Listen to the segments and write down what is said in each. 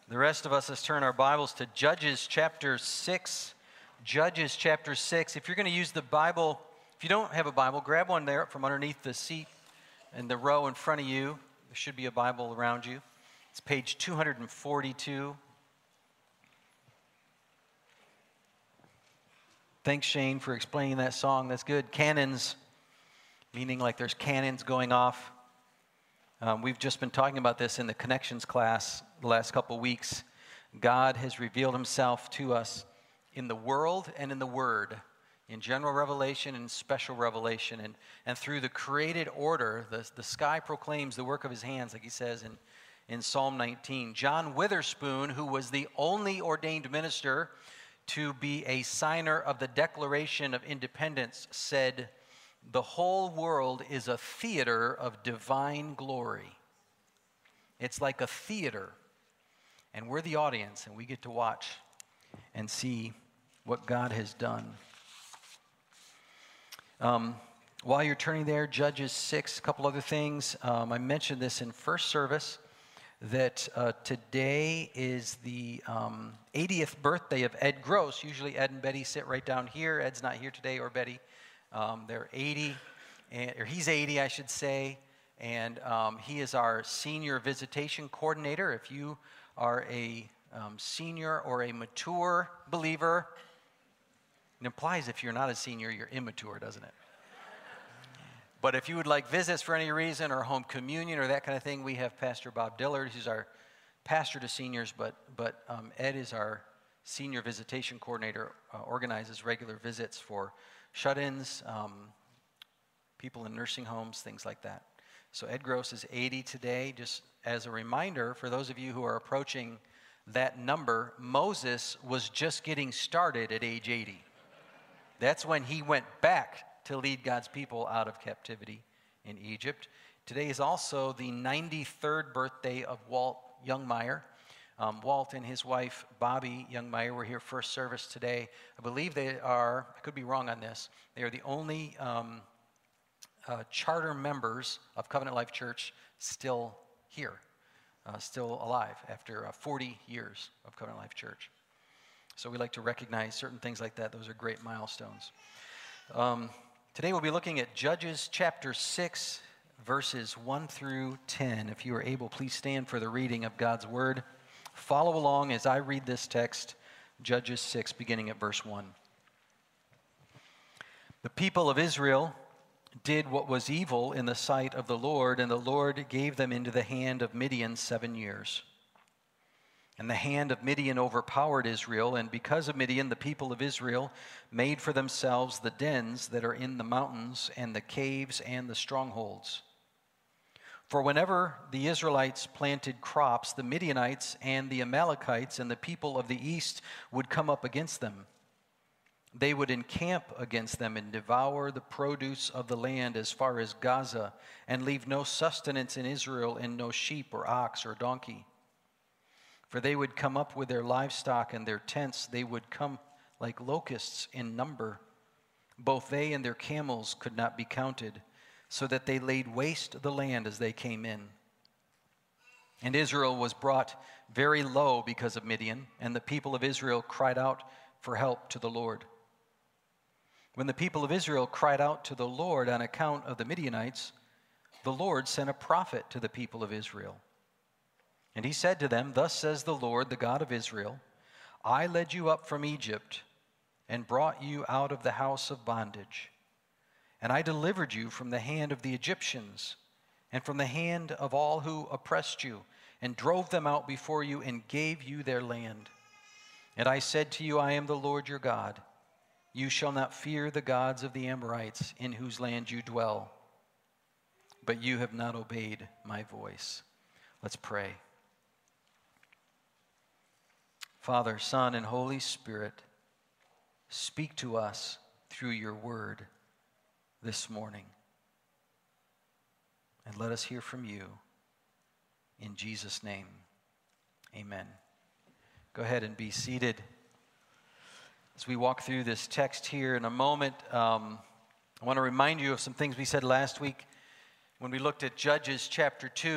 The rest of us, let's turn our Bibles to Judges chapter 6. Judges chapter 6. If you're going to use the Bible, if you don't have a Bible, grab one there from underneath the seat in the row in front of you. There should be a Bible around you. It's page 242. Thanks, Shane, for explaining that song. That's good. Cannons, meaning like there's cannons going off. We've just been talking about this in the Connections class the last couple weeks. God has revealed himself to us in the world and in the Word, in general revelation and special revelation. And through the created order, the sky proclaims the work of his hands, like he says in Psalm 19. John Witherspoon, who was the only ordained minister to be a signer of the Declaration of Independence, said, "The whole world is a theater of divine glory." It's like a theater, and we're the audience, and we get to watch and see what God has done. While you're turning there, Judges 6, a couple other things. I mentioned this in first service, that today is the 80th birthday of Ed Gross. Usually Ed and Betty sit right down here. Ed's not here today, or Betty. They're 80, or he's 80, I should say, and he is our senior visitation coordinator. If you are a senior or a mature believer, it implies if you're not a senior, you're immature, doesn't it? But if you would like visits for any reason, or home communion, or that kind of thing, we have Pastor Bob Dillard, who's our pastor to seniors, but Ed is our senior visitation coordinator, organizes regular visits for shut-ins, people in nursing homes, things like that. So Ed Gross is 80 today. Just as a reminder, for those of you who are approaching that number, Moses was just getting started at age 80. That's when he went back to lead God's people out of captivity in Egypt. Today is also the 93rd birthday of Walt Youngmeyer. Walt and his wife, Bobby Youngmeyer, were here first service today. I believe they are, I could be wrong on this, they are the only charter members of Covenant Life Church still here, still alive after 40 years of Covenant Life Church. So we like to recognize certain things like that. Those are great milestones. Today we'll be looking at Judges chapter 6, verses 1 through 10. If you are able, please stand for the reading of God's Word. Follow along as I read this text, Judges 6, beginning at verse 1. The people of Israel did what was evil in the sight of the Lord, and the Lord gave them into the hand of Midian 7 years. And the hand of Midian overpowered Israel, and because of Midian, the people of Israel made for themselves the dens that are in the mountains, and the caves and the strongholds. For whenever the Israelites planted crops, the Midianites and the Amalekites and the people of the east would come up against them. They would encamp against them and devour the produce of the land as far as Gaza, and leave no sustenance in Israel, and no sheep or ox or donkey. For they would come up with their livestock and their tents. They would come like locusts in number. Both they and their camels could not be counted, so that they laid waste the land as they came in. And Israel was brought very low because of Midian, and the people of Israel cried out for help to the Lord. When the people of Israel cried out to the Lord on account of the Midianites, the Lord sent a prophet to the people of Israel. And he said to them, "Thus says the Lord, the God of Israel, I led you up from Egypt and brought you out of the house of bondage. And I delivered you from the hand of the Egyptians and from the hand of all who oppressed you, and drove them out before you and gave you their land. And I said to you, I am the Lord your God. You shall not fear the gods of the Amorites in whose land you dwell. But you have not obeyed my voice." Let's pray. Father, Son, and Holy Spirit, speak to us through your word this morning. And let us hear from you. In Jesus' name, amen. Go ahead and be seated. As we walk through this text here in a moment, I want to remind you of some things we said last week when we looked at Judges chapter 2.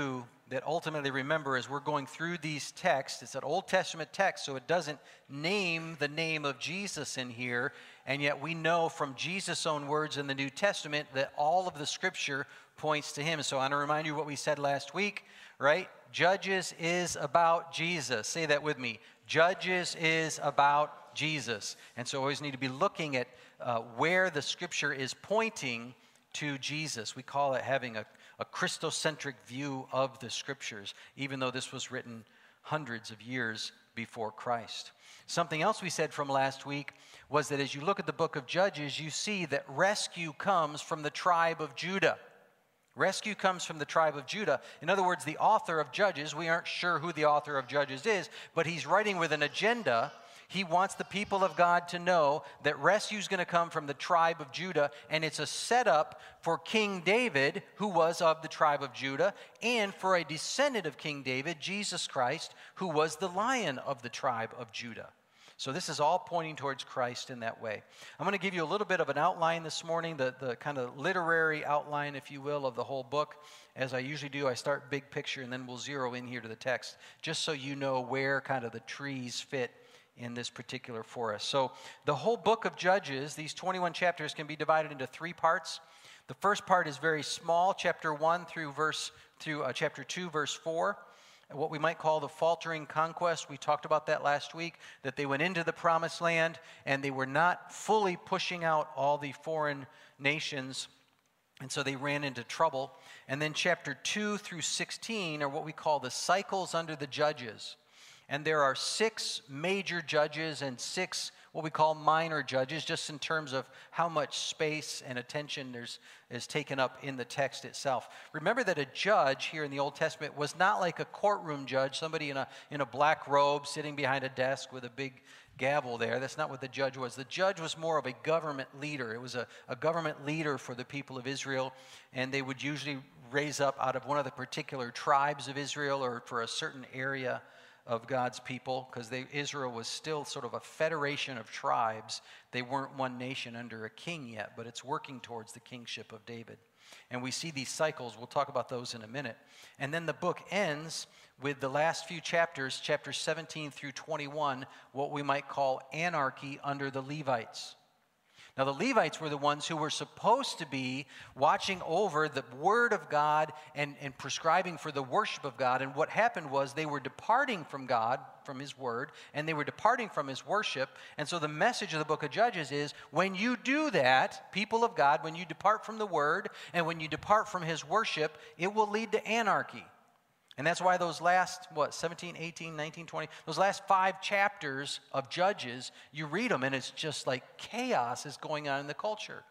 that ultimately, remember, as we're going through these texts, it's an Old Testament text, so it doesn't name the name of Jesus in here, and yet we know from Jesus' own words in the New Testament that all of the Scripture points to him. So I want to remind you what we said last week, right? Judges is about Jesus. Say that with me. Judges is about Jesus. And so we always need to be looking at where the Scripture is pointing to Jesus. We call it having a Christocentric view of the Scriptures, even though this was written hundreds of years before Christ. Something else we said from last week was that as you look at the book of Judges, you see that rescue comes from the tribe of Judah. Rescue comes from the tribe of Judah. In other words, the author of Judges, we aren't sure who the author of Judges is, but he's writing with an agenda. He wants the people of God to know that rescue is going to come from the tribe of Judah, and it's a setup for King David, who was of the tribe of Judah, and for a descendant of King David, Jesus Christ, who was the Lion of the tribe of Judah. So this is all pointing towards Christ in that way. I'm going to give you a little bit of an outline this morning, the kind of literary outline, if you will, of the whole book. As I usually do, I start big picture, and then we'll zero in here to the text, just so you know where kind of the trees fit in this particular forest. So the whole book of Judges, these 21 chapters, can be divided into three parts. The first part is very small, chapter 1 through chapter 2, verse 4. What we might call the faltering conquest. We talked about that last week, that they went into the promised land and they were not fully pushing out all the foreign nations, and so they ran into trouble. And then chapter 2 through 16 are what we call the cycles under the judges. And there are 6 major judges and 6 what we call minor judges, just in terms of how much space and attention is taken up in the text itself. Remember that a judge here in the Old Testament was not like a courtroom judge, somebody in a black robe sitting behind a desk with a big gavel there. That's not what the judge was. The judge was more of a government leader. It was a government leader for the people of Israel, and they would usually raise up out of one of the particular tribes of Israel or for a certain area of God's people, because Israel was still sort of a federation of tribes. They weren't one nation under a king yet, but it's working towards the kingship of David. And we see these cycles. We'll talk about those in a minute. And then the book ends with the last few chapters, chapters 17 through 21, what we might call anarchy under the Levites. Now, the Levites were the ones who were supposed to be watching over the Word of God and prescribing for the worship of God. And what happened was they were departing from God, from His Word, and they were departing from His worship. And so the message of the book of Judges is, when you do that, people of God, when you depart from the Word and when you depart from His worship, it will lead to anarchy. And that's why those last, 17, 18, 19, 20, those last 5 chapters of Judges, you read them and it's just like chaos is going on in the culture.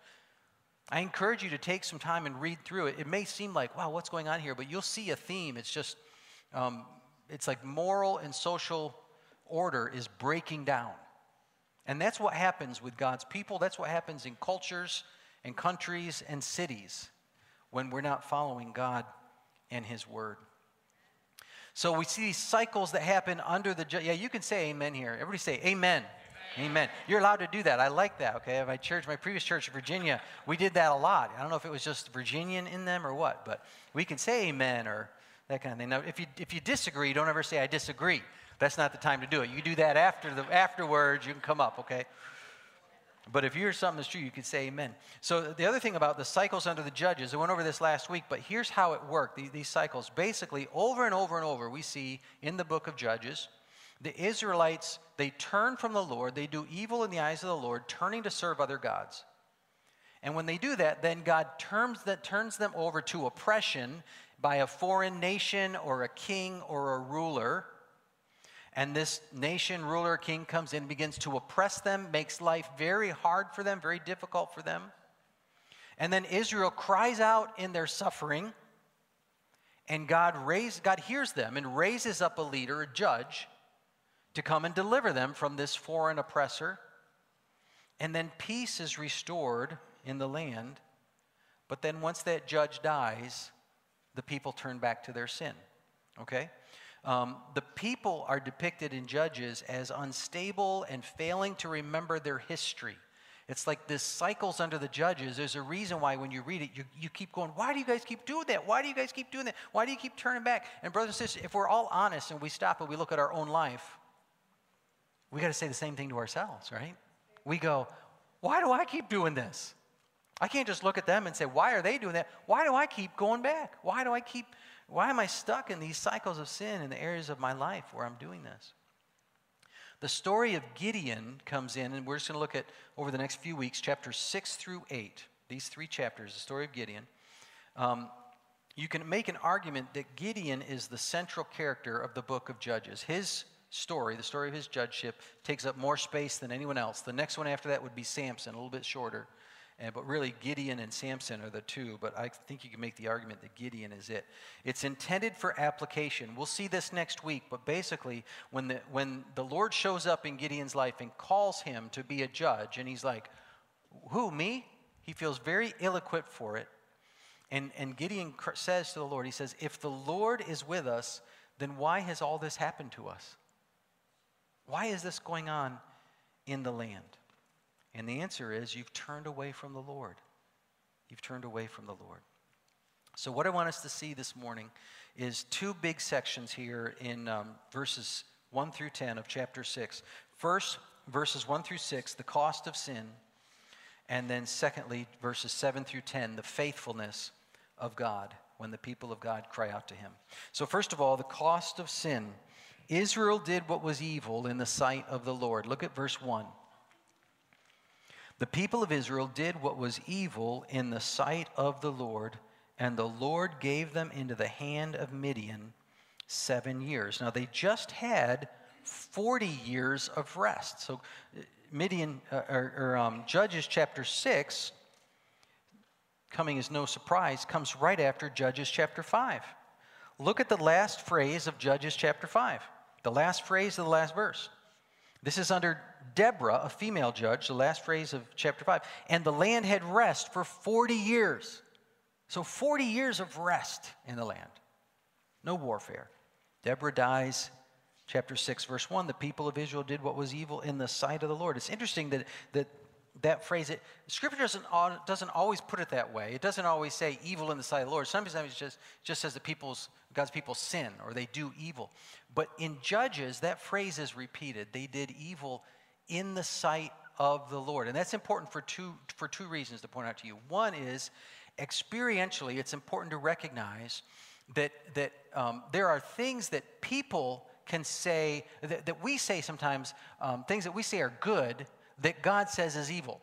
I encourage you to take some time and read through it. It may seem like, wow, what's going on here? But you'll see a theme. It's just, it's like moral and social order is breaking down. And that's what happens with God's people. That's what happens in cultures and countries and cities when we're not following God and His Word. So we see these cycles that happen under the judge. Yeah, you can say amen here. Everybody say amen. Amen. Amen. You're allowed to do that. I like that, okay? At my previous church in Virginia, we did that a lot. I don't know if it was just Virginian in them or what, but we can say amen or that kind of thing. Now, if you disagree, don't ever say I disagree. That's not the time to do it. You do that afterwards, you can come up, okay? But if you hear something that's true, you can say amen. So the other thing about the cycles under the judges, I went over this last week, but here's how it worked, these cycles. Basically, over and over and over, we see in the book of Judges, the Israelites, they turn from the Lord, they do evil in the eyes of the Lord, turning to serve other gods. And when they do that, then God turns them over to oppression by a foreign nation or a king or a ruler. And this nation, ruler, king comes in, begins to oppress them, makes life very hard for them, very difficult for them. And then Israel cries out in their suffering, and God hears them and raises up a leader, a judge, to come and deliver them from this foreign oppressor. And then peace is restored in the land. But then once that judge dies, the people turn back to their sin. Okay? The people are depicted in Judges as unstable and failing to remember their history. It's like this cycles under the judges. There's a reason why when you read it, you keep going, why do you guys keep doing that? Why do you guys keep doing that? Why do you keep turning back? And brothers and sisters, if we're all honest and we stop and we look at our own life, we got to say the same thing to ourselves, right? We go, why do I keep doing this? I can't just look at them and say, why are they doing that? Why do I keep going back? Why am I stuck in these cycles of sin in the areas of my life where I'm doing this? The story of Gideon comes in, and we're just going to look at, over the next few weeks, chapters 6 through 8. These 3 chapters, the story of Gideon. You can make an argument that Gideon is the central character of the book of Judges. His story, the story of his judgeship, takes up more space than anyone else. The next one after that would be Samson, a little bit shorter. But really, Gideon and Samson are the two, but I think you can make the argument that Gideon is it. It's intended for application. We'll see this next week, but basically, when the Lord shows up in Gideon's life and calls him to be a judge, and he's like, who, me? He feels very ill-equipped for it. And Gideon says to the Lord, he says, if the Lord is with us, then why has all this happened to us? Why is this going on in the land? And the answer is you've turned away from the Lord. You've turned away from the Lord. So what I want us to see this morning is 2 big sections here in verses 1 through 10 of chapter 6. First, verses 1 through 6, the cost of sin. And then secondly, verses 7 through 10, the faithfulness of God when the people of God cry out to him. So first of all, the cost of sin. Israel did what was evil in the sight of the Lord. Look at verse 1. The people of Israel did what was evil in the sight of the Lord, and the Lord gave them into the hand of Midian 7 years. Now, they just had 40 years of rest. So Judges chapter 6, coming as no surprise, comes right after Judges chapter 5. Look at the last phrase of Judges chapter 5, the last phrase of the last verse. This is under Deborah, a female judge, the last phrase of chapter 5. And the land had rest for 40 years. So 40 years of rest in the land. No warfare. Deborah dies, chapter 6, verse 1. The people of Israel did what was evil in the sight of the Lord. It's interesting that phrase, Scripture doesn't always put it that way. It doesn't always say evil in the sight of the Lord. Sometimes it just says God's people sin or they do evil. But in Judges, that phrase is repeated. They did evil in the sight of the Lord. And that's important for two reasons to point out to you. One is, experientially, it's important to recognize that there are things that people can say, that we say sometimes, things that we say are good, that God says is evil.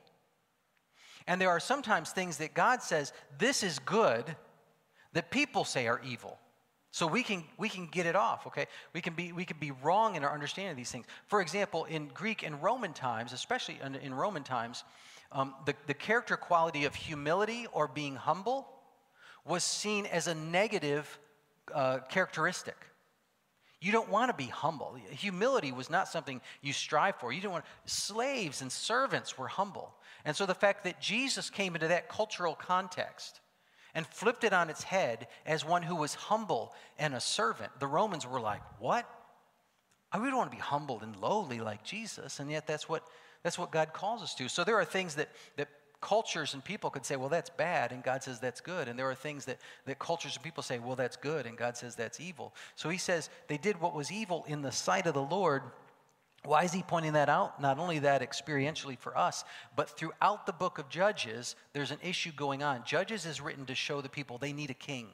And there are sometimes things that God says, this is good, that people say are evil. So we can get it off, okay? We can be wrong in our understanding of these things. For example, in Greek and Roman times, especially in Roman times, the character quality of humility or being humble was seen as a negative characteristic. You don't want to be humble. Humility was not something you strive for. You didn't want. Slaves and servants were humble. And so the fact that Jesus came into that cultural context and flipped it on its head as one who was humble and a servant, the Romans were like, what? We don't want to be humbled and lowly like Jesus, and yet that's what God calls us to. So there are things that cultures and people could say, well, that's bad, and God says that's good. And there are things that cultures and people say, well, that's good, and God says that's evil. So he says they did what was evil in the sight of the Lord. Why is he pointing that out? Not only that experientially for us, but throughout the book of Judges, there's an issue going on. Judges is written to show the people they need a king.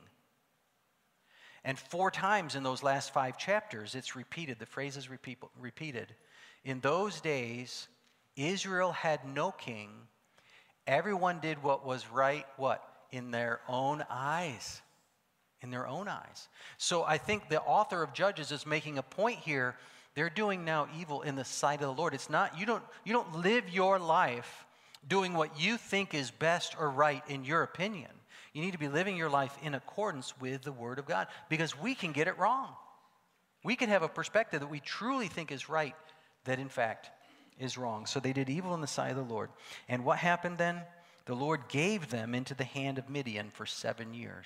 And 4 times in those last 5 chapters, it's repeated. The phrase is repeated. In those days, Israel had no king. Everyone did what was right, what? In their own eyes. In their own eyes. So I think the author of Judges is making a point here. They're doing now evil in the sight of the Lord. It's not, you don't live your life doing what you think is best or right in your opinion. You need to be living your life in accordance with the Word of God, because we can get it wrong. We can have a perspective that we truly think is right that in fact is wrong. So they did evil in the sight of the Lord. And what happened then? The Lord gave them into the hand of Midian for 7 years.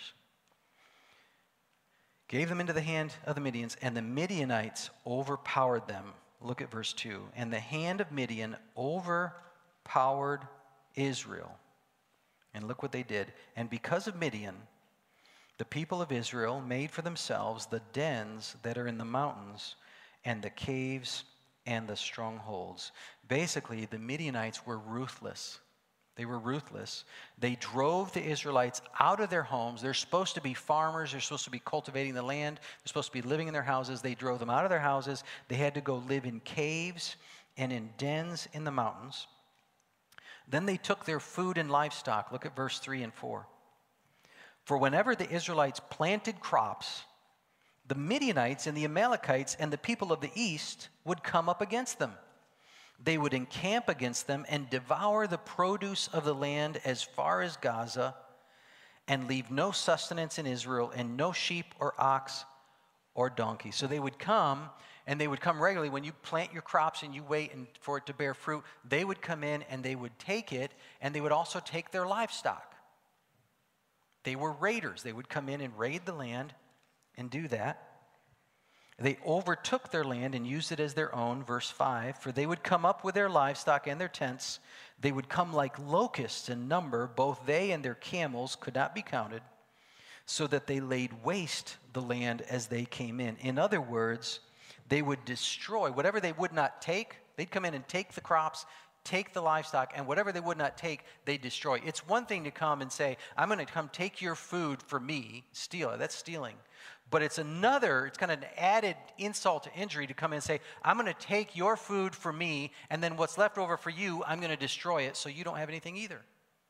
Gave them into the hand of the Midians, and the Midianites overpowered them. Look at verse 2. And the hand of Midian overpowered Israel. And look what they did. And because of Midian, the people of Israel made for themselves the dens that are in the mountains and the caves and the strongholds. Basically, the Midianites were ruthless. They were ruthless. They drove the Israelites out of their homes. They're supposed to be farmers. They're supposed to be cultivating the land. They're supposed to be living in their houses. They drove them out of their houses. They had to go live in caves and in dens in the mountains. Then they took their food and livestock. Look at verse 3 and 4. For whenever the Israelites planted crops, the Midianites and the Amalekites and the people of the east would come up against them. They would encamp against them and devour the produce of the land as far as Gaza, and leave no sustenance in Israel, and no sheep or ox or donkey. So they would come, and they would come regularly. When you plant your crops and you wait for it to bear fruit, they would come in and they would take it, and they would also take their livestock. They were raiders. They would come in and raid the land and do that. They overtook their land and used it as their own, verse 5. For they would come up with their livestock and their tents. They would come like locusts in number. Both they and their camels could not be counted, so that they laid waste the land as they came in. In other words, they would destroy whatever they would not take. They'd come in and take the crops, take the livestock, and whatever they would not take, they destroy. It's one thing to come and say, I'm going to come take your food for me, steal it. That's stealing. But it's kind of an added insult to injury to come in and say, I'm going to take your food for me, and then what's left over for you, I'm going to destroy it so you don't have anything either.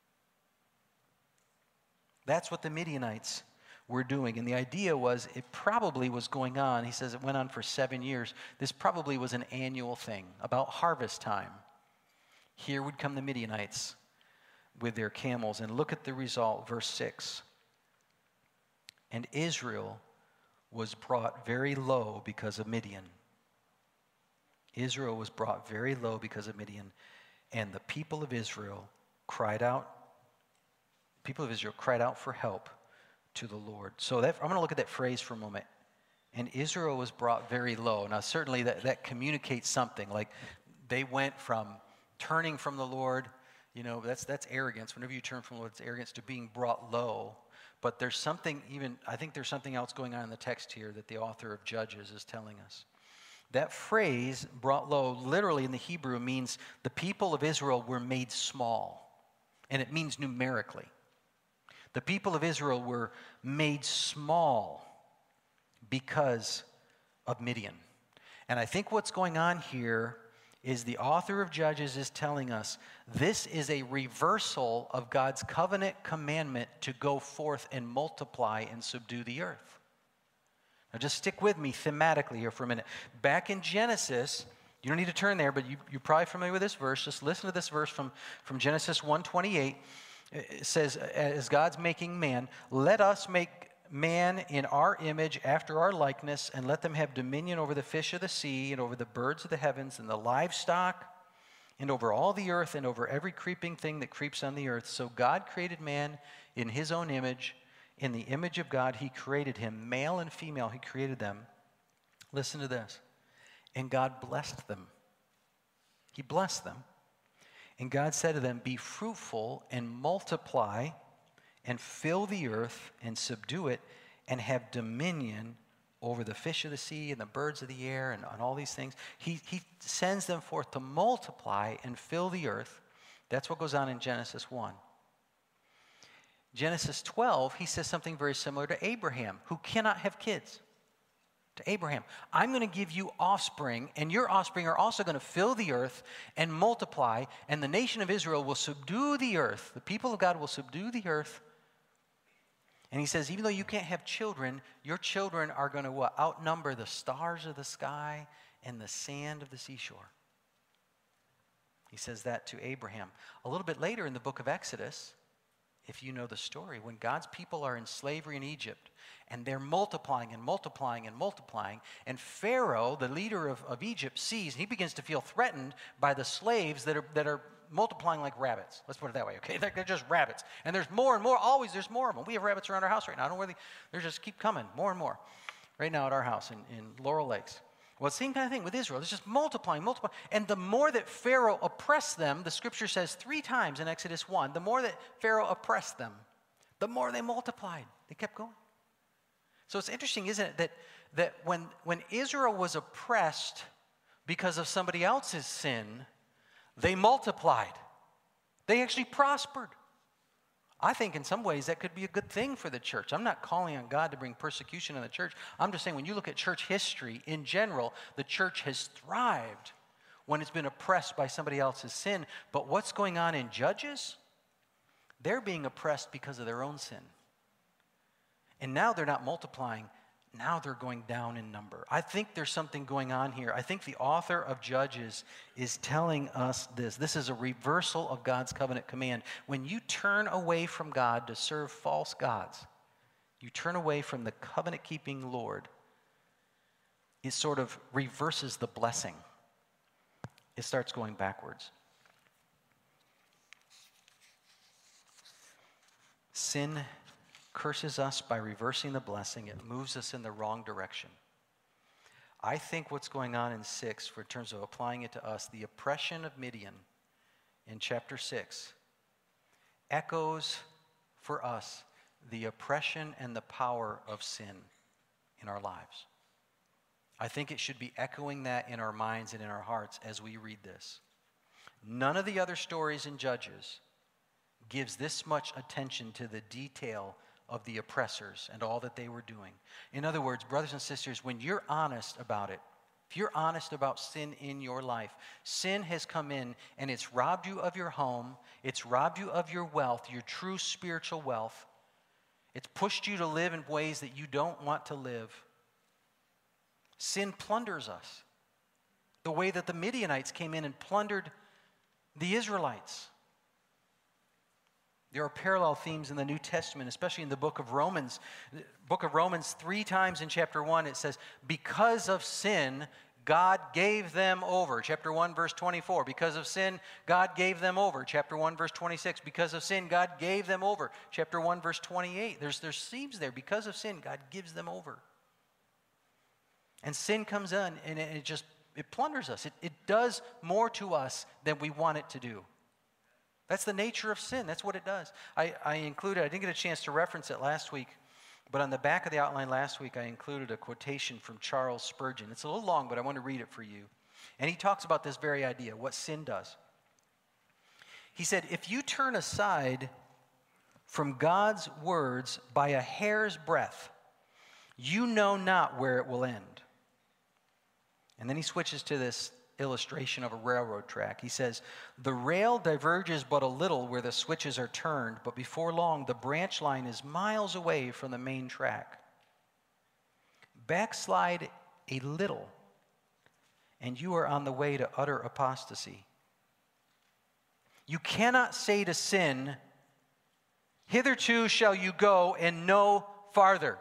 That's what the Midianites were doing. And the idea was it probably was going on. He says it went on for 7 years. This probably was an annual thing. About harvest time, here would come the Midianites with their camels. And look at the result, verse 6. And Israel was brought very low because of Midian. Israel was brought very low because of Midian. And the people of Israel cried out. People of Israel cried out for help to the Lord. So I'm going to look at that phrase for a moment. And Israel was brought very low. Now certainly that communicates something. Like they went from turning from the Lord, that's arrogance. Whenever you turn from the Lord, it's arrogance, to being brought low. But there's something I think there's something else going on in the text here that the author of Judges is telling us. That phrase, brought low, literally in the Hebrew means the people of Israel were made small. And it means numerically. The people of Israel were made small because of Midian. And I think what's going on here is the author of Judges is telling us this is a reversal of God's covenant commandment to go forth and multiply and subdue the earth. Now just stick with me thematically here for a minute. Back in Genesis, you don't need to turn there, but you're probably familiar with this verse. Just listen to this verse from Genesis 1:28. It says, as God's making man, let us make man in our image after our likeness, and let them have dominion over the fish of the sea and over the birds of the heavens and the livestock and over all the earth and over every creeping thing that creeps on the earth. So God created man in his own image. In the image of God he created him, male and female he created them. Listen to this. And God blessed them. He blessed them. And God said to them, be fruitful and multiply and fill the earth and subdue it and have dominion over the fish of the sea and the birds of the air and on all these things. He sends them forth to multiply and fill the earth. That's what goes on in Genesis 1. Genesis 12, he says something very similar to Abraham, who cannot have kids. To Abraham, I'm going to give you offspring, and your offspring are also going to fill the earth and multiply, and the nation of Israel will subdue the earth. The people of God will subdue the earth. And he says, even though you can't have children, your children are going to outnumber the stars of the sky and the sand of the seashore. He says that to Abraham. A little bit later in the book of Exodus, if you know the story, when God's people are in slavery in Egypt, and they're multiplying and multiplying and multiplying, and Pharaoh, the leader of Egypt, sees, and he begins to feel threatened by the slaves that are multiplying like rabbits. Let's put it that way, okay? They're just rabbits. And there's more and more, always there's more of them. We have rabbits around our house right now. I don't know where they just keep coming, more and more, right now at our house in Laurel Lakes. Well, same kind of thing with Israel. It's just multiplying, multiplying. And the more that Pharaoh oppressed them, the scripture says 3 times in Exodus 1, the more that Pharaoh oppressed them, the more they multiplied. They kept going. So it's interesting, isn't it, that when Israel was oppressed because of somebody else's sin, they multiplied. They actually prospered. I think in some ways that could be a good thing for the church. I'm not calling on God to bring persecution in the church. I'm just saying when you look at church history in general, the church has thrived when it's been oppressed by somebody else's sin. But what's going on in Judges? They're being oppressed because of their own sin. And now they're not multiplying. Now they're going down in number. I think there's something going on here. I think the author of Judges is telling us this. This is a reversal of God's covenant command. When you turn away from God to serve false gods, you turn away from the covenant-keeping Lord, it sort of reverses the blessing. It starts going backwards. Sin curses us by reversing the blessing. It moves us in the wrong direction. I think what's going on in 6, in terms of applying it to us, the oppression of Midian in chapter 6 echoes for us the oppression and the power of sin in our lives. I think it should be echoing that in our minds and in our hearts as we read this. None of the other stories in Judges gives this much attention to the detail of the oppressors and all that they were doing. In other words, brothers and sisters, when you're honest about it, if you're honest about sin in your life, sin has come in and it's robbed you of your home, it's robbed you of your wealth, your true spiritual wealth. It's pushed you to live in ways that you don't want to live. Sin plunders us the way that the Midianites came in and plundered the Israelites. There are parallel themes in the New Testament, especially in the book of Romans. The book of Romans, 3 times in chapter 1, it says, because of sin, God gave them over. Chapter 1, verse 24. Because of sin, God gave them over. Chapter 1, verse 26. Because of sin, God gave them over. Chapter 1, verse 28. There's themes there. Because of sin, God gives them over. And sin comes in, and it plunders us. It does more to us than we want it to do. That's the nature of sin. That's what it does. I didn't get a chance to reference it last week, but on the back of the outline last week, I included a quotation from Charles Spurgeon. It's a little long, but I want to read it for you. And he talks about this very idea, what sin does. He said, if you turn aside from God's words by a hair's breadth, you know not where it will end. And then he switches to this illustration of a railroad track. He says, the rail diverges but a little where the switches are turned, but before long the branch line is miles away from the main track. Backslide a little, and you are on the way to utter apostasy. You cannot say to sin, hitherto shall you go and no farther.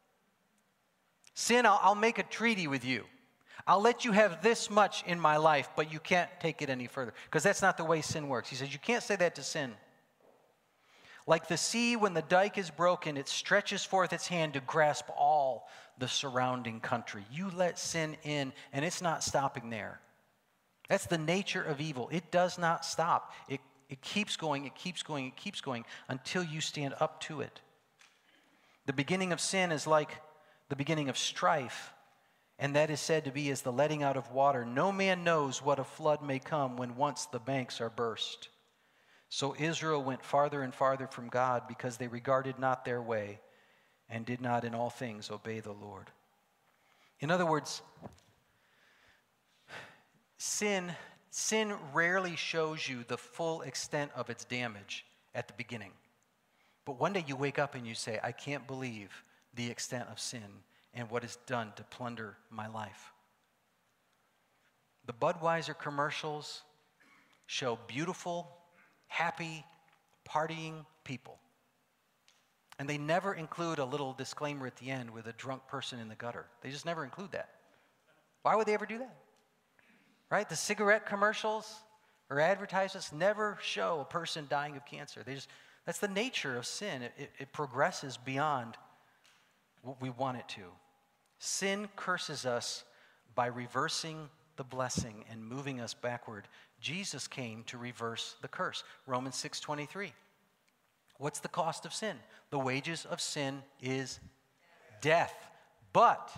Sin, I'll make a treaty with you. I'll let you have this much in my life, but you can't take it any further. Because that's not the way sin works. He says, you can't say that to sin. Like the sea, when the dike is broken, it stretches forth its hand to grasp all the surrounding country. You let sin in, and it's not stopping there. That's the nature of evil. It does not stop. It keeps going, it keeps going, it keeps going until you stand up to it. The beginning of sin is like the beginning of strife. And that is said to be as the letting out of water. No man knows what a flood may come when once the banks are burst. So Israel went farther and farther from God because they regarded not their way and did not in all things obey the Lord. In other words, sin rarely shows you the full extent of its damage at the beginning. But one day you wake up and you say, I can't believe the extent of sin and what is done to plunder my life. The Budweiser commercials show beautiful, happy, partying people. And they never include a little disclaimer at the end with a drunk person in the gutter. They just never include that. Why would they ever do that? Right? The cigarette commercials or advertisements never show a person dying of cancer. That's the nature of sin. It progresses beyond what we want it to. Sin curses us by reversing the blessing and moving us backward, Jesus came to reverse the curse. Romans 6:23. What's the cost of sin? The wages of sin is death. But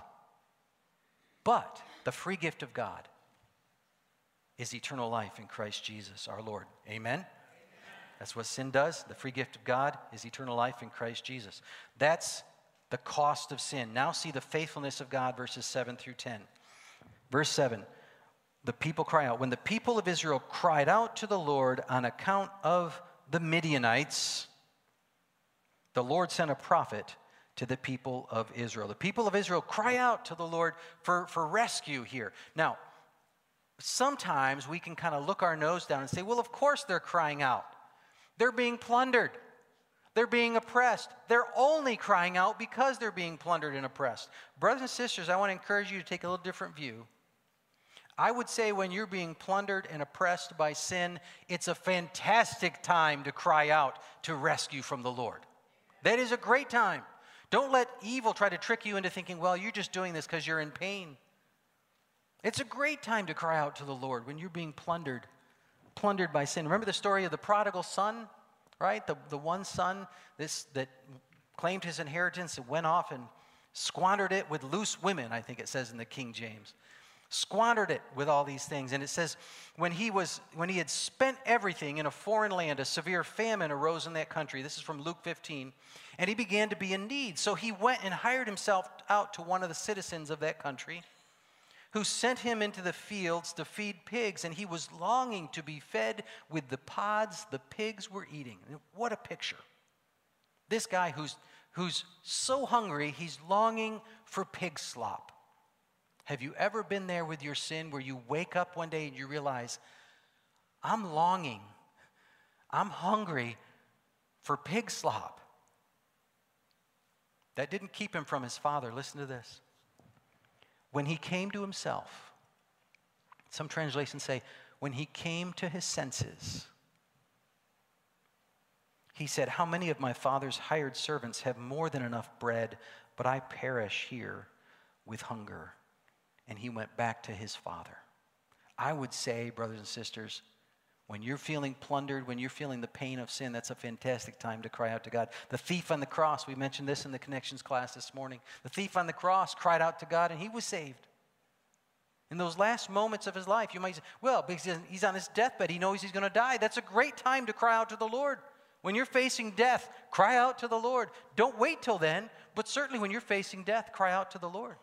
the free gift of God is eternal life in Christ Jesus our Lord. Amen? That's what sin does. The free gift of God is eternal life in Christ Jesus. That's the cost of sin. Now see the faithfulness of God, verses 7 through 10. Verse 7, the people cry out. When the people of Israel cried out to the Lord on account of the Midianites, the Lord sent a prophet to the people of Israel. The people of Israel cry out to the Lord for rescue here. Now, sometimes we can kind of look our nose down and say, well, of course they're crying out. They're being plundered. They're being oppressed. They're only crying out because they're being plundered and oppressed. Brothers and sisters, I want to encourage you to take a little different view. I would say when you're being plundered and oppressed by sin, it's a fantastic time to cry out to rescue from the Lord. That is a great time. Don't let evil try to trick you into thinking, well, you're just doing this because you're in pain. It's a great time to cry out to the Lord when you're being plundered by sin. Remember the story of the prodigal son, right? The one son that claimed his inheritance and went off and squandered it with loose women, I think it says in the King James. Squandered it with all these things. And it says when he had spent everything in a foreign land, a severe famine arose in that country. This is from Luke 15. And he began to be in need. So he went and hired himself out to one of the citizens of that country, who sent him into the fields to feed pigs. And he was longing to be fed with the pods the pigs were eating. What a picture. This guy who's so hungry, he's longing for pig slop. Have you ever been there with your sin where you wake up one day and you realize, I'm hungry for pig slop? That didn't keep him from his father. Listen to this. When he came to himself, some translations say, when he came to his senses, he said, how many of my father's hired servants have more than enough bread, but I perish here with hunger? And he went back to his father. I would say, brothers and sisters, when you're feeling plundered, when you're feeling the pain of sin, that's a fantastic time to cry out to God. The thief on the cross, we mentioned this in the Connections class this morning. The thief on the cross cried out to God and he was saved. In those last moments of his life, you might say, well, because he's on his deathbed, he knows he's going to die. That's a great time to cry out to the Lord. When you're facing death, cry out to the Lord. Don't wait till then, but certainly when you're facing death, cry out to the Lord.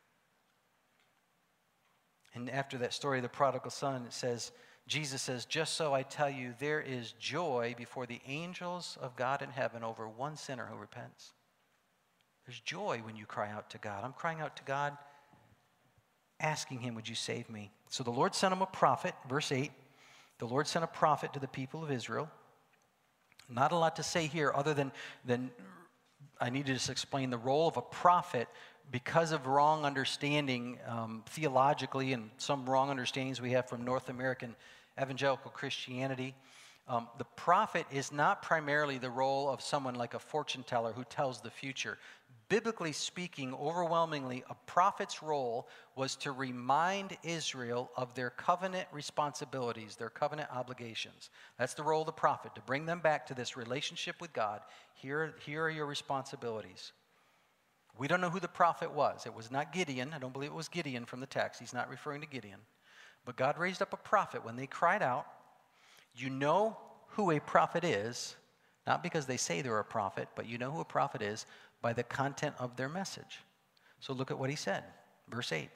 And after that story of the prodigal son, it says, Jesus says, just so I tell you, there is joy before the angels of God in heaven over one sinner who repents. There's joy when you cry out to God. I'm crying out to God, asking him, would you save me? So the Lord sent him a prophet, verse 8. The Lord sent a prophet to the people of Israel. Not a lot to say here other than I need to just explain the role of a prophet because of wrong understanding theologically and some wrong understandings we have from North American evangelical Christianity. The prophet is not primarily the role of someone like a fortune teller who tells the future. Biblically speaking, overwhelmingly, a prophet's role was to remind Israel of their covenant responsibilities, their covenant obligations. That's the role of the prophet, to bring them back to this relationship with God. Here are your responsibilities. We don't know who the prophet was. It was not Gideon. I don't believe it was Gideon from the text. He's not referring to Gideon. But God raised up a prophet. When they cried out, you know who a prophet is, not because they say they're a prophet, but you know who a prophet is by the content of their message. So look at what he said. Verse 8.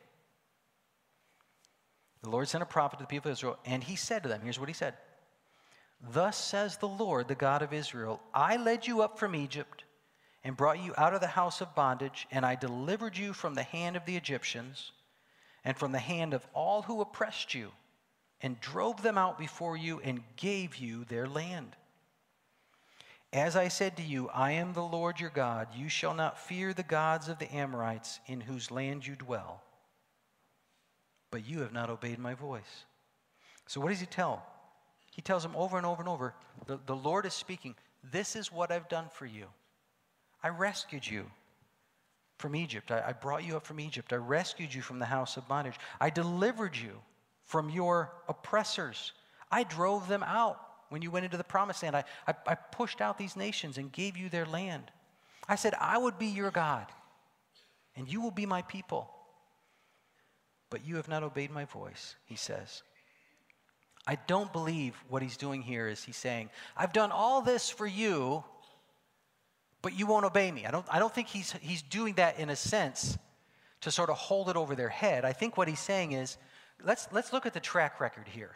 The Lord sent a prophet to the people of Israel, and he said to them, here's what he said. Thus says the Lord, the God of Israel, I led you up from Egypt and brought you out of the house of bondage, and I delivered you from the hand of the Egyptians and from the hand of all who oppressed you, and drove them out before you and gave you their land. As I said to you, I am the Lord your God. You shall not fear the gods of the Amorites in whose land you dwell. But you have not obeyed my voice. So what does he tell? He tells them over and over and over, the Lord is speaking. This is what I've done for you. I rescued you. from Egypt. I brought you up from Egypt. I rescued you from the house of bondage. I delivered you from your oppressors. I drove them out when you went into the promised land. I pushed out these nations and gave you their land. I said, I would be your God, and you will be my people. But you have not obeyed my voice, he says. I don't believe what he's doing here is he's saying, I've done all this for you, but you won't obey me. I don't think he's doing that in a sense to sort of hold it over their head. I think what he's saying is, let's look at the track record here.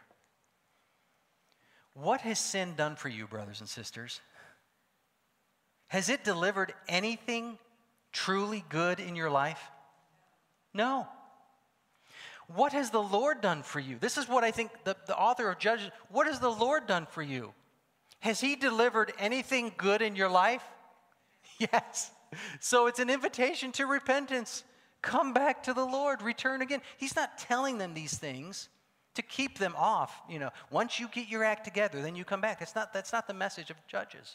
What has sin done for you, brothers and sisters? Has it delivered anything truly good in your life? No. What has the Lord done for you? This is what I think the author of Judges, what has the Lord done for you? Has he delivered anything good in your life? Yes. So it's an invitation to repentance. Come back to the Lord. Return again. He's not telling them these things to keep them off. You know, once you get your act together, then you come back. That's not the message of Judges.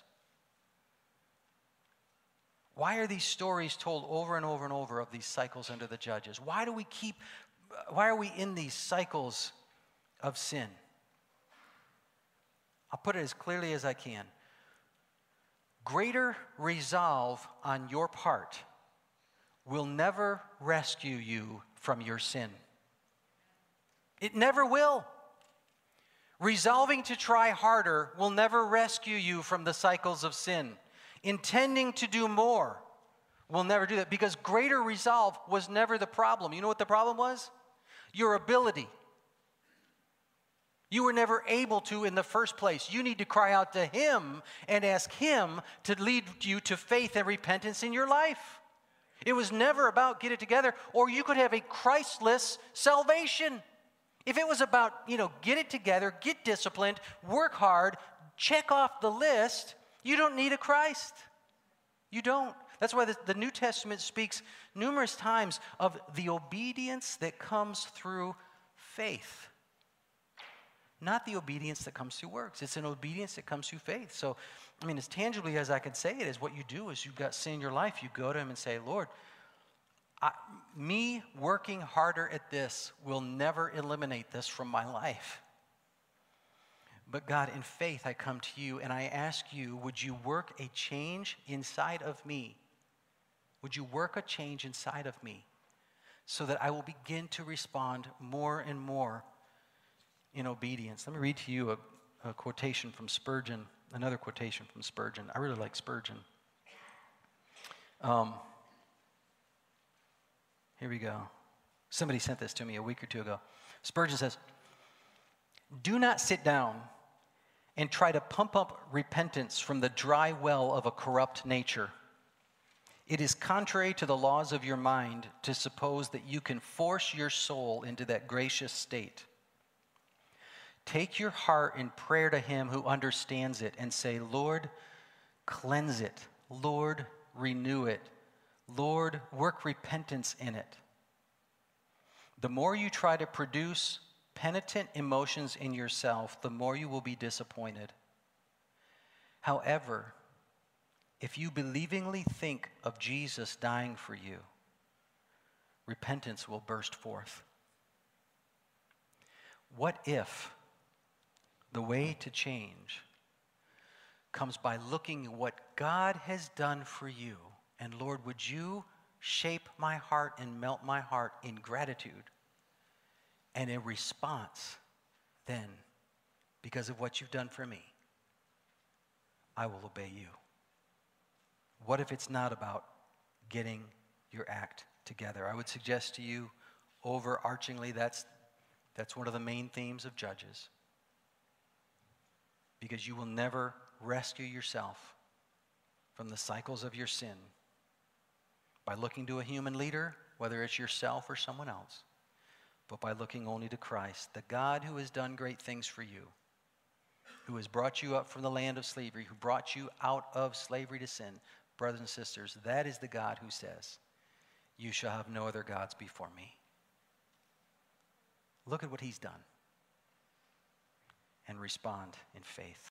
Why are these stories told over and over and over of these cycles under the Judges? Why are we in these cycles of sin? I'll put it as clearly as I can. Greater resolve on your part will never rescue you from your sin. It never will. Resolving to try harder will never rescue you from the cycles of sin. Intending to do more will never do that, because greater resolve was never the problem. You know what the problem was? Your ability. You were never able to in the first place. You need to cry out to him and ask him to lead you to faith and repentance in your life. It was never about get it together, or you could have a Christless salvation. If it was about, get it together, get disciplined, work hard, check off the list, you don't need a Christ. You don't. That's why the New Testament speaks numerous times of the obedience that comes through faith. Not the obedience that comes through works. It's an obedience that comes through faith. So, as tangibly as I can say it, is what you do is you've got sin in your life. You go to him and say, Lord, me working harder at this will never eliminate this from my life. But God, in faith, I come to you and I ask you, would you work a change inside of me? Would you work a change inside of me so that I will begin to respond more and more in obedience? Let me read to you a quotation from Spurgeon, another quotation from Spurgeon. I really like Spurgeon. Here we go. Somebody sent this to me a week or two ago. Spurgeon says, "Do not sit down and try to pump up repentance from the dry well of a corrupt nature. It is contrary to the laws of your mind to suppose that you can force your soul into that gracious state. Take your heart in prayer to him who understands it and say, Lord, cleanse it. Lord, renew it. Lord, work repentance in it. The more you try to produce penitent emotions in yourself, the more you will be disappointed. However, if you believingly think of Jesus dying for you, repentance will burst forth. What if the way to change comes by looking at what God has done for you? And Lord, would you shape my heart and melt my heart in gratitude? And in response, then, because of what you've done for me, I will obey you. What if it's not about getting your act together? I would suggest to you, overarchingly, that's one of the main themes of Judges. Because you will never rescue yourself from the cycles of your sin by looking to a human leader, whether it's yourself or someone else, but by looking only to Christ, the God who has done great things for you, who has brought you up from the land of slavery, who brought you out of slavery to sin. Brothers and sisters, that is the God who says, you shall have no other gods before me. Look at what he's done and respond in faith.